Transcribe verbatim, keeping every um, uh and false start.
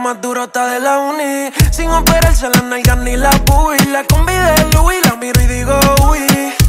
más duro está de la uni. Sin operarse las nalgas ni la booty. La combi de Louis, la miro y digo uy.